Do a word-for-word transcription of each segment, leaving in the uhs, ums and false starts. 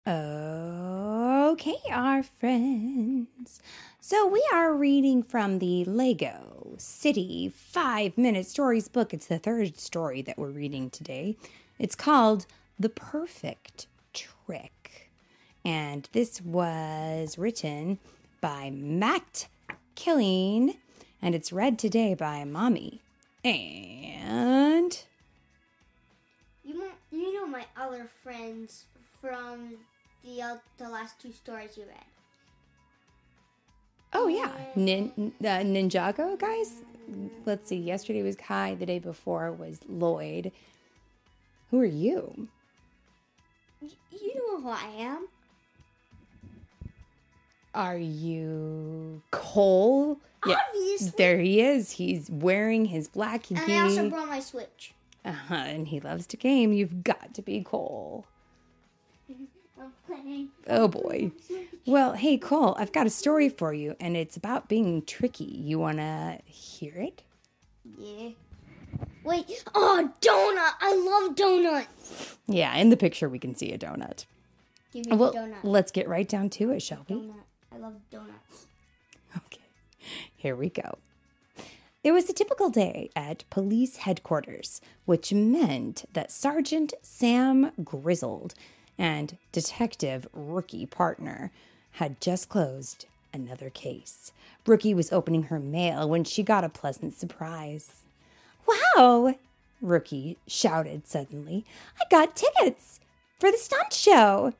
Okay, our friends. So we are reading from the Lego City Five Minute Stories book. It's the third story that we're reading today. It's called The Perfect Trick. And this was written by Matt Killeen, and it's read today by Mommy. And you you know my other friends from the uh, the last two stories you read. Oh yeah, Nin, uh, Ninjago guys. Let's see. Yesterday was Kai. The day before was Lloyd. Who are you? You know who I am. Are you Cole? Obviously. Yeah, there he is. He's wearing his black and gi. I also brought my Switch. Uh-huh, and he loves to game. You've got to be Cole. I'm playing. Oh boy. Well, hey Cole, I've got a story for you, and it's about being tricky. You wanna hear it? Yeah. Wait. Oh, donut! I love donuts. Yeah, in the picture we can see a donut. Give me Well, a donut. let's get right down to it, shall we? Donut. I love donuts. Okay, here we go. It was a typical day at police headquarters, which meant that Sergeant Sam Grizzled and Detective Rookie Partner had just closed another case. Rookie was opening her mail when she got a pleasant surprise. Wow! Rookie shouted suddenly. I got tickets for the stunt show.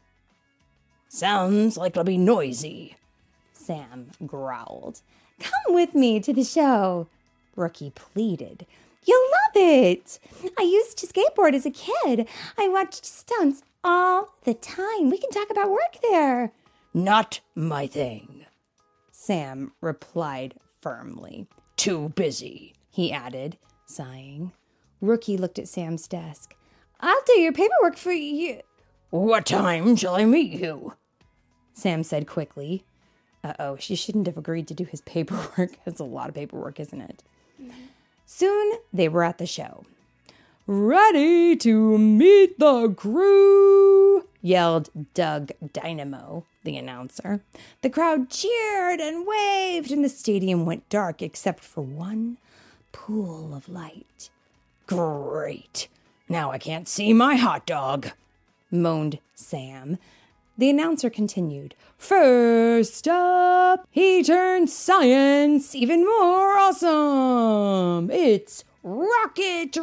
Sounds like it'll be noisy, Sam growled. Come with me to the show, Rookie pleaded. You'll love it. I used to skateboard as a kid. I watched stunts all the time. We can talk about work there. Not my thing, Sam replied firmly. Too busy, he added, sighing. Rookie looked at Sam's desk. I'll do your paperwork for you. What time shall I meet you? Sam said quickly. Uh-oh, she shouldn't have agreed to do his paperwork. That's a lot of paperwork, isn't it? Mm-hmm. Soon they were at the show. Ready to meet the crew, yelled Doug Dynamo, the announcer. The crowd cheered and waved, and the stadium went dark except for one pool of light. Great. Now I can't see my hot dog, moaned Sam. The announcer continued. First up, he turns science even more awesome. It's Rocket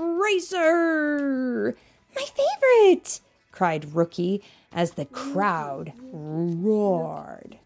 Racer. My favorite, cried Rookie as the crowd roared.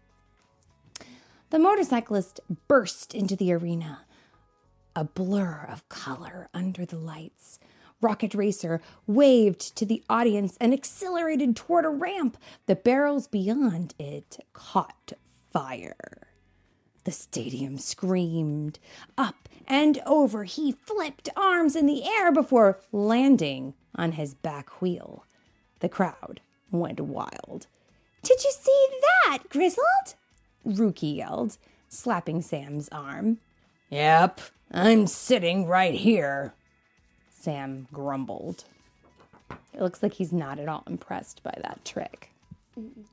The motorcyclist burst into the arena, a blur of color under the lights. Rocket Racer waved to the audience and accelerated toward a ramp. The barrels beyond it caught fire. The stadium screamed. Up and over, he flipped arms in the air before landing on his back wheel. The crowd went wild. Did you see that, Grizzled? Rookie yelled, slapping Sam's arm. Yep, I'm sitting right here, Sam grumbled. It looks like he's not at all impressed by that trick. Mm-mm.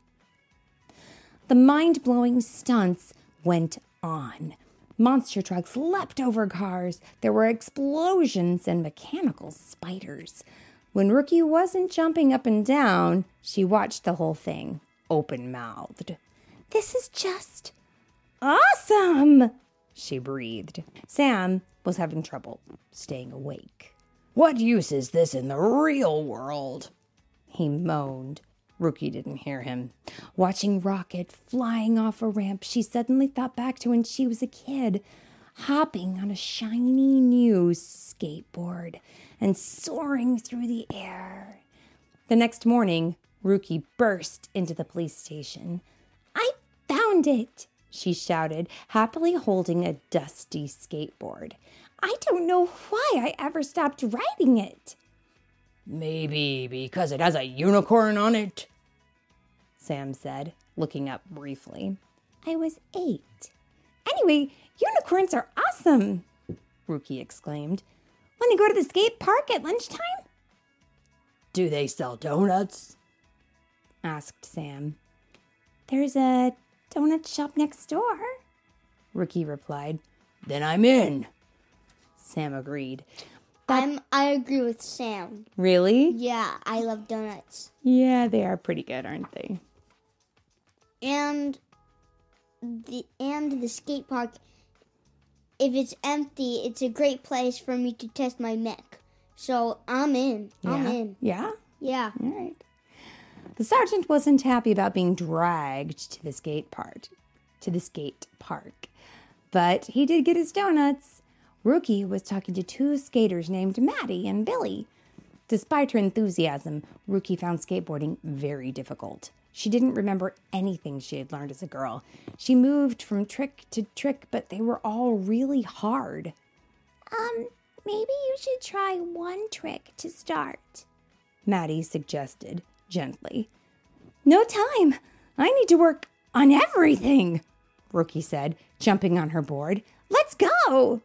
The mind-blowing stunts went on. Monster trucks leapt over cars. There were explosions and mechanical spiders. When Rookie wasn't jumping up and down, she watched the whole thing, open-mouthed. This is just awesome, she breathed. Sam was having trouble staying awake. What use is this in the real world? He moaned. Rookie didn't hear him. Watching Rocket flying off a ramp, she suddenly thought back to when she was a kid, hopping on a shiny new skateboard and soaring through the air. The next morning, Rookie burst into the police station. I found it, she shouted, happily holding a dusty skateboard. I don't know why I ever stopped riding it. Maybe because it has a unicorn on it, Sam said, looking up briefly. I was eight. Anyway, unicorns are awesome, Rookie exclaimed. Want to go to the skate park at lunchtime? Do they sell donuts? asked Sam. There's a donut shop next door, Rookie replied. Then I'm in. Sam agreed. I'm, I agree with Sam. Really? Yeah, I love donuts. Yeah, they are pretty good, aren't they? And the and the skate park, if it's empty, it's a great place for me to test my mech. So I'm in. I'm yeah. in. Yeah? Yeah. All right. The sergeant wasn't happy about being dragged to the skate park, to the skate park, but he did get his donuts. Rookie was talking to two skaters named Maddie and Billy. Despite her enthusiasm, Rookie found skateboarding very difficult. She didn't remember anything she had learned as a girl. She moved from trick to trick, but they were all really hard. Um, maybe you should try one trick to start, Maddie suggested gently. No time. I need to work on everything, Rookie said, jumping on her board. Let's go.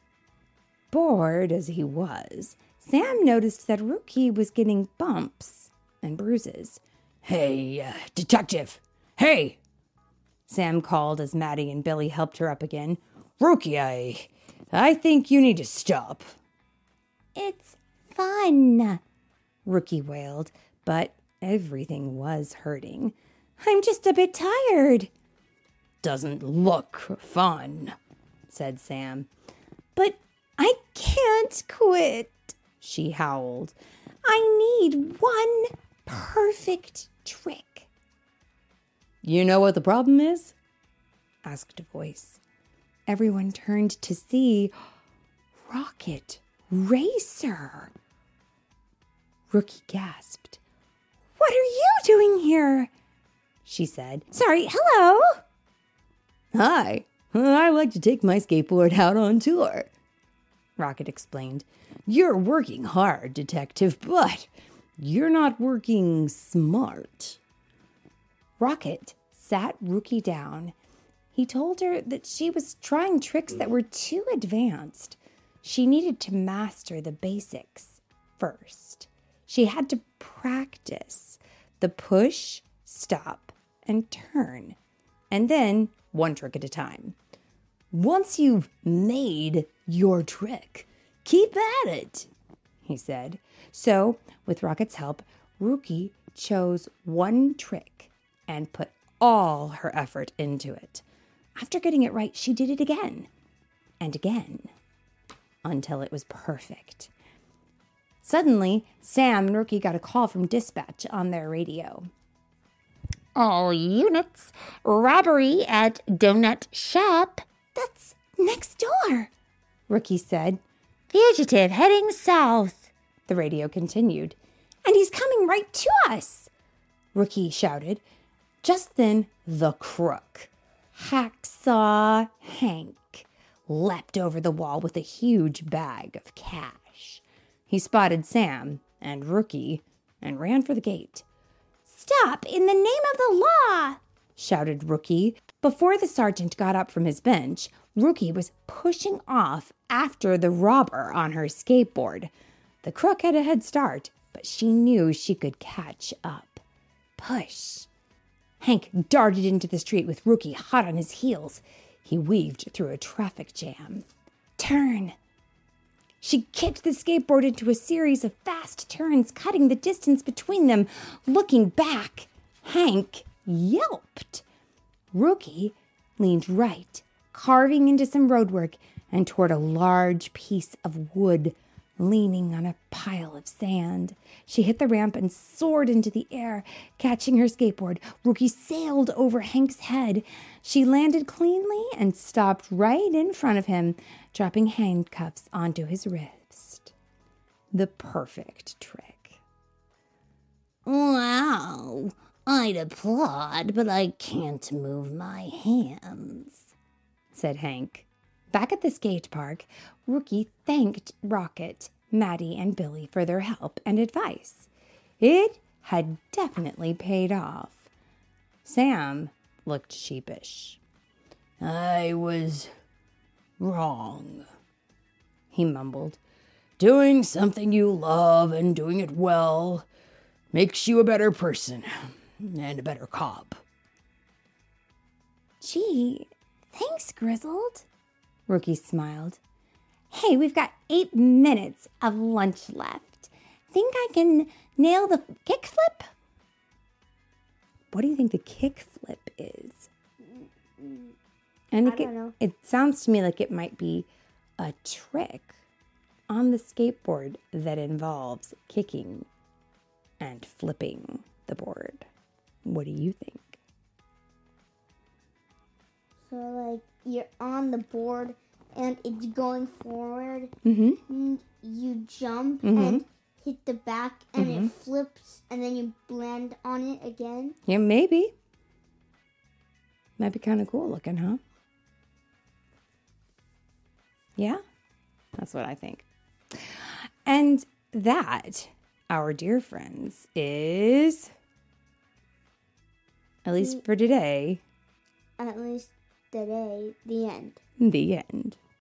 Bored as he was, Sam noticed that Rookie was getting bumps and bruises. Hey, uh, detective. Hey! Sam called as Maddie and Billy helped her up again. Rookie, I... I think you need to stop. It's fun, Rookie wailed, but everything was hurting. I'm just a bit tired. Doesn't look fun, said Sam. But I can't quit, she howled. I need one perfect trick. You know what the problem is? Asked a voice. Everyone turned to see Rocket Racer. Rookie gasped. What are you doing here? She said. Sorry, hello. Hi, I like to take my skateboard out on tour, Rocket explained. You're working hard, detective, but you're not working smart. Rocket sat Rookie down. He told her that she was trying tricks that were too advanced. She needed to master the basics first. She had to practice the push, stop, and turn, and then one trick at a time. Once you've made your trick, keep at it, he said. So, with Rocket's help, Rookie chose one trick and put all her effort into it. After getting it right, she did it again and again until it was perfect. Suddenly, Sam and Rookie got a call from dispatch on their radio. All units, robbery at Donut Shop. That's next door, Rookie said. Fugitive heading south, the radio continued. And he's coming right to us, Rookie shouted. Just then, the crook, Hacksaw Hank, leapt over the wall with a huge bag of cash. He spotted Sam and Rookie and ran for the gate. Stop, in the name of the law, shouted Rookie. Before the sergeant got up from his bench, Rookie was pushing off after the robber on her skateboard. The crook had a head start, but she knew she could catch up. Push. Hank darted into the street with Rookie hot on his heels. He weaved through a traffic jam. Turn. She kicked the skateboard into a series of fast turns, cutting the distance between them. Looking back, Hank yelped. Rookie leaned right, carving into some roadwork and toward a large piece of wood leaning on a pile of sand. She hit the ramp and soared into the air, catching her skateboard. Rookie sailed over Hank's head. She landed cleanly and stopped right in front of him, dropping handcuffs onto his wrist. The perfect trick. Wow, I'd applaud, but I can't move my hands, said Hank. Back at the skate park, Rookie thanked Rocket, Maddie, and Billy for their help and advice. It had definitely paid off. Sam looked sheepish. I was wrong, he mumbled. Doing something you love and doing it well makes you a better person. and a better cop. Gee, thanks, Grizzled. Rookie smiled. Hey, we've got eight minutes of lunch left. Think I can nail the kickflip? What do you think the kickflip is? And I it, don't know. it sounds to me like it might be a trick on the skateboard that involves kicking and flipping the board. What do you think? So, like, you're on the board and it's going forward. Mm-hmm. And you jump Mhm. and hit the back and Mhm. it flips and then you land on it again. Yeah, maybe. Might be kind of cool looking, huh? Yeah, that's what I think. And that, our dear friends, is, at least for today, At least today, the end. the end.